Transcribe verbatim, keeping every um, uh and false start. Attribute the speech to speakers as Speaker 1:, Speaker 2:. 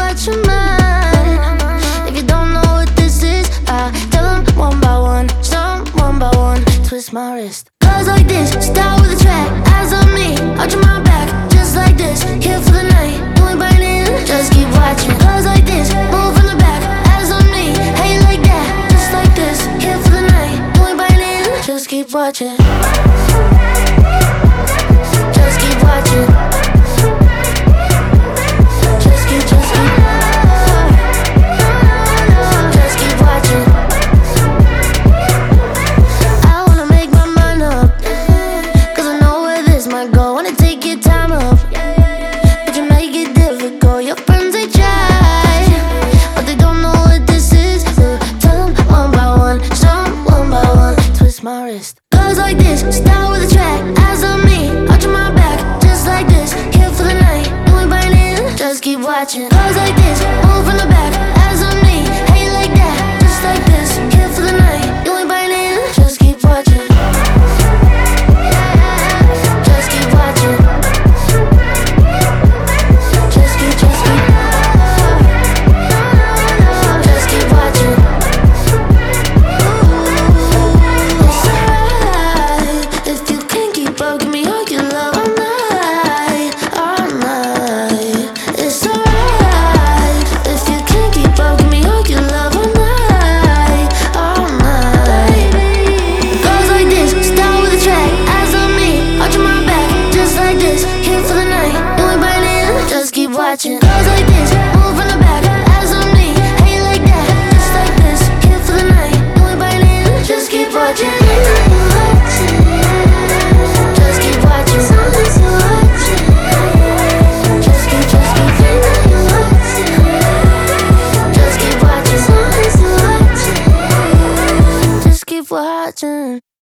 Speaker 1: out your mind. If you don't know what this is, I tell them one by one, some one by one. Twist my wrist. Cause like this, start with a track. Eyes on me, arching my back, just like this. Here for the night, you ain't biting, just keep watching. Cause like this, move from the back. Eyes on me, how you like that? Just like this, here for the night, you ain't biting, just keep watching. Just keep watching. Just keep, just keep. Just keep watching. I wanna make my mind up, cause I know where this might go. Wanna take your time up, but you make it difficult. Your friends, they try, but they don't know what this is. So tell them one by one, some one by one. Twist my wrist. Cause like this, start with a track. Eyes on me, arching my back, just like this. Here for the night, you ain't biting, just keep watching. Cause like this, move from the back. Eyes on me, how you like that? Just like this, here for the night, you ain't biting, just keep watching. Just keep watching. Just keep, just keep. Just keep watching. It's alright if you can't keep up, give me all your love all night, all night. It's alright if you can't keep up, give me all your love all night, all night. Goes like this, start with a track. Eyes on me, arching my back, just like this. Here for the night, you ain't biting, just keep watching. Goes like this, move from the back. Eyes on me, how you like that? Just like this, here for the night, you ain't biting, just keep watching. Just keep watching. Just keep, just keep. Just keep watching. Just keep watching.